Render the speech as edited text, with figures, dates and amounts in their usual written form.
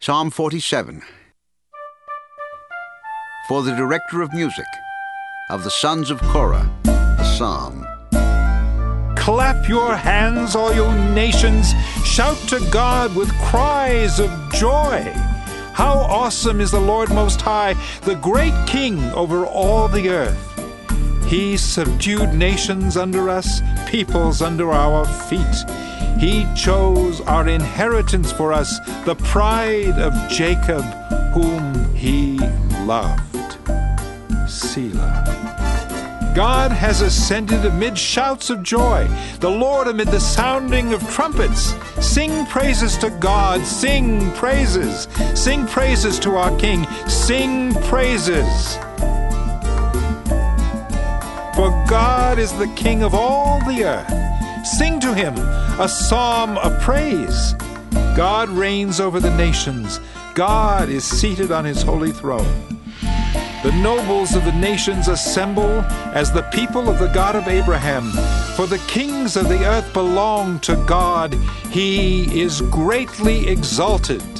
Psalm 47. For the director of music, of the sons of Korah, a psalm. Clap your hands, all you nations. Shout to God with cries of joy. How awesome is the Lord Most High, the great King over all the earth. He subdued nations under us, peoples under our feet. He chose our inheritance for us, the pride of Jacob, whom he loved. Selah. God has ascended amid shouts of joy, the Lord amid the sounding of trumpets. Sing praises to God, sing praises. Sing praises to our King, sing praises. For God is the King of all the earth. Sing to him a psalm of praise. God reigns over the nations. God is seated on his holy throne. The nobles of the nations assemble as the people of the God of Abraham. For the kings of the earth belong to God. He is greatly exalted.